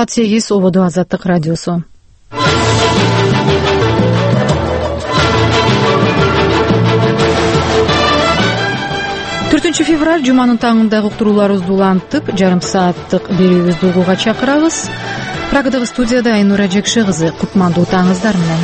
Саат 8 Ободо Азаттык радиосу. 4 февраль жуманын таңында уктурууларыбызды улантып, жарым сааттык берүүбүздү угууга чакырабыз. Прагадагы студияда Айнура Жекши кызы, кутмандуу таңыңыздар менен.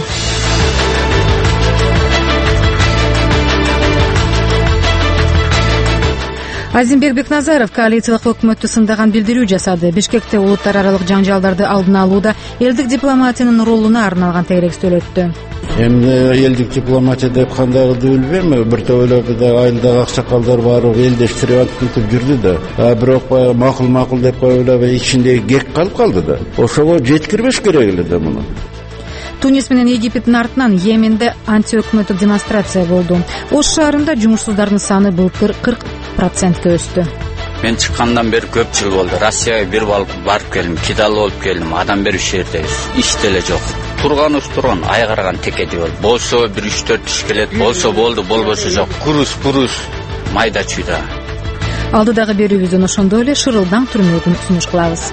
Азимбек Бекназаров коалициялык өкмөттү сындаган билдирүү жасады. Бишкекте улуттар аралык жаңжалдарды алдын алууда элдик дипломатиянын ролуна арналган тегерек өттү. Эмне элдик дипломатия деп кандайдыр билбейм, бир тойлорду да айылдагы аксакалдар барып элдештирип антип жүрдү да. Бирок макул деп ойлоп ичинде кек калды да. Ошого жеткирбеш керек эле да муну. Тунис менен Египеттин артынан Йеменде антиөкмөттүк демонстрация болду. Ош шаарында жумушсуздардын саны былтыр 40%ке өстү. Мен чыккандан бери көп жыл болду. Россияга бир барып келдим, кидал болуп келдим. Адам бери шеердебиз. Иш деле жок. Турган, ай караган текеди бол. Болсо бир 3-4 киши келет, болсо болду, болбосо жок. Курус, майда чүйда. Алдыдагы берүүбүздөн ошондой эле Шырылдаң түрмөгүн сунуш кылабыз.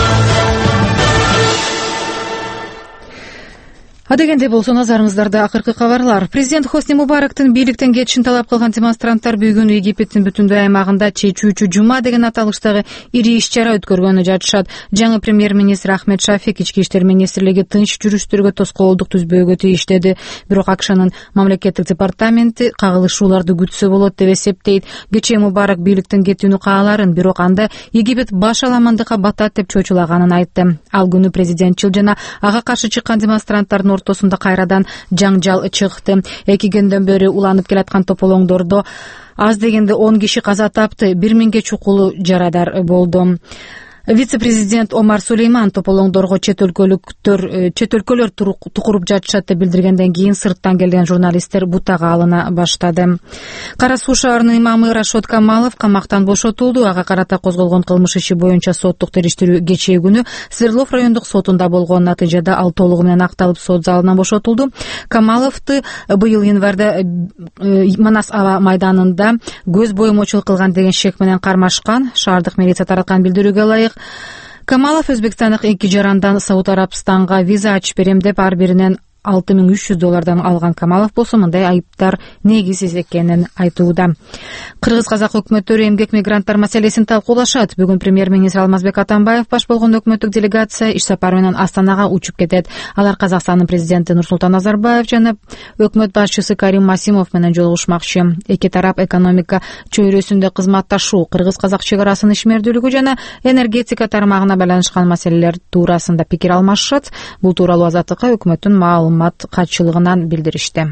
Адегенде болсо назарыңыздарда акыркы кабарлар. Президент Хосни Мубарактын бийликтен кетишин талап кылган демонстранттар бүгүн Египеттин бүтүндөй аймагында чечүүчү жума деген аталыштагы ири иш-чара өткөргөнү жатышат. Жаңы премьер-министр Ахмед Шафик ички иштер министрлиги тынч жүрүштөргө тоскоолдук түзбөөгө тийиштеди. Бирок АКШнын мамлекеттик департаменти кагылышууларды күтсө болот деп эсептейт. Кечээ Мубарак бийликтен кетүүнү кааларын, бирок анда Египет баш аламандыкка батат деп чочулаганын айтты. Ал күнү президентчил жана ага каршы чыккан демонстранттардын ортосунда кайрадан жаңжал чыкты. 2 күндөн бери уланып келаткан тополоңдордо аз дегенде 10 киши каза тапты, 1000ге чукулу жарадар болду. Вице-президент Омар Сулейман тополоңдорго чет өлкөлөр тукуруп жатышат деп билдиргенден кийин сырттан келген журналисттер бутага алына баштады. Кара Суу шаарынын имамы Рашод Камалов камактан бошотулду. Ага карата козголгон кылмыш иши боюнча соттук териштирүү кечээ күнү Свердлов райондук сотунда болгон. Натыйжада ал толугу менен акталып сот залынан бошотулду. Камаловду быйыл январда Манас аба майданында көз боюмочулук кылган деген шек менен кармашкан. Шаардык милиция тараткан билдирүүгө ылайык Камалов Өзбекстандык 2 жарандан Сауд Арабстанга виза ачып берем деп ар биринен $6300 алган Камалов болсо мындай айыптар негизсиз экенин айтууда. Кыргыз-казак өкмөттөрү эмгек мигранттар маселесин талкуулашат. Бүгүн премьер-министр Алмазбек Атамбаев баш болгон өкмөттүк делегация иш сапар менен Астанага учуп кетет. Алар Казакстандын президенти Нурсултан Назарбаев жана өкмөт башчысы Карим Масимов менен жолугушмакчы. Эки тарап экономика чөйрөсүндө кызматташуу, кыргыз-казак чек арасынын ишмердүүлүгү жана энергетика тармагына байланышкан маселелер туурасында пикир алмашышат. Бул тууралуу Азаттыкка өкмөттүн маалымат катчылыгынан билдиришти.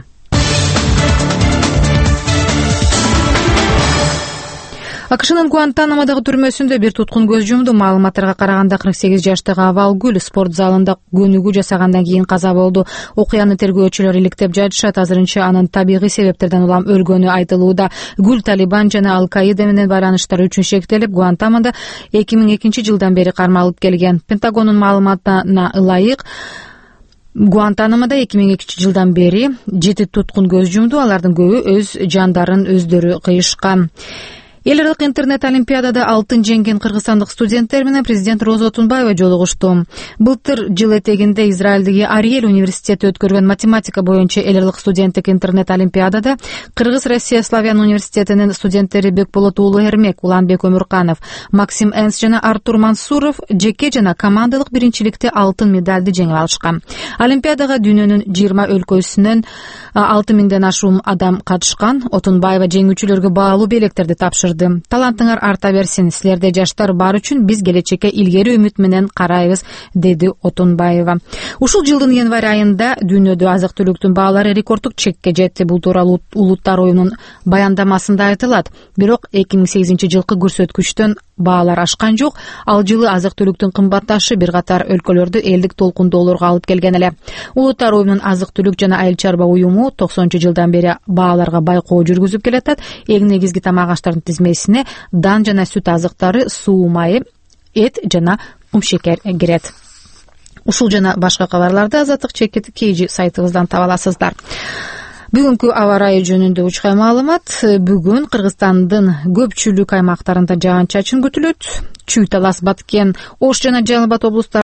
АКШнын Гуантанамодагы түрмөсүндө бир туткун көз жумду. Маалыматтарга караганда 48 жаштагы Авалгүл спорт залында көнүгүү жасагандан кийин каза болду. Окуяны тергөөчүлөр иликтеп жатышат. Азырынча анын табигый себептерден улам өлгөнү айтылууда. Гүл Талибан жана Ал-Каида менен байланыштары үчүн шектелип, Гуантанамода 2002 жылдан бери кармалып келген. Пентагондун маалыматына ылайык Гуантанамода 2002 жылдан бери 7 туткун көз жумду. Алардын көбү өз жандарын өздөрү кыйышкан. Эл аралык интернет олимпиадада алтын жеңген кыргызстандык студенттер менен президент Роза Отунбаева жолугушту. Былтыр жыл этегинде Израилдеги Ариэль университети өткөргөн математика боюнча эл аралык студенттик интернет олимпиадада Кыргыз Россия Славян университетинин студенттери Бекболот уулу Эрмек, Уланбек Өмүрканов, Максим Энс жана Артур Мансуров жеке жана командалык биринчиликте алтын медалды жеңип алышкан. Олимпиадага дүйнөнүн 20 өлкөсүнөн 6000ден ашуун адам катышкан. Отунбаева жеңүүчүлөргө баалуу белектерди тапшырды. Талантыңар арта берсин, силерде жаштар бар үчүн биз келечекке илгери үмүт менен карайбыз, деди Отунбаева. Ушул жылдын январь айында дүйнөдө азык-түлүктүн баалары рекордтук чекке жетти. Бул тууралуу улуттар оюнунун баяндамасында айтылат. Бирок 2008 жылкы көрсөткүчтөн баалар ашкан жок. Ал жылы азык-түлүктүн кымбатташы бир катар өлкөлөрдү элдик толкундоолорго алып келген эле. Улуттар оюнунун азык-түлүк жана айыл чарба уюму 90-жылдан бери бааларга байкоо жүргүзүп келатат. Эң негизги тамак аштардын тизмесине дан жана сүт азыктары, суу майы, эт жана кумшекер кирет. Ушул жана башка кабарларды Азаттык чекит KG сайтыбыздан таба аласыздар. Бүгүнкү аба ырайы жөнүндө учкай маалымат. Бүгүн Кыргызстандын көпчүлүк аймактарында жаан-чачын күтүлөт. Чүй, Талас, Баткен, Ош жана Жалал Абад облустарында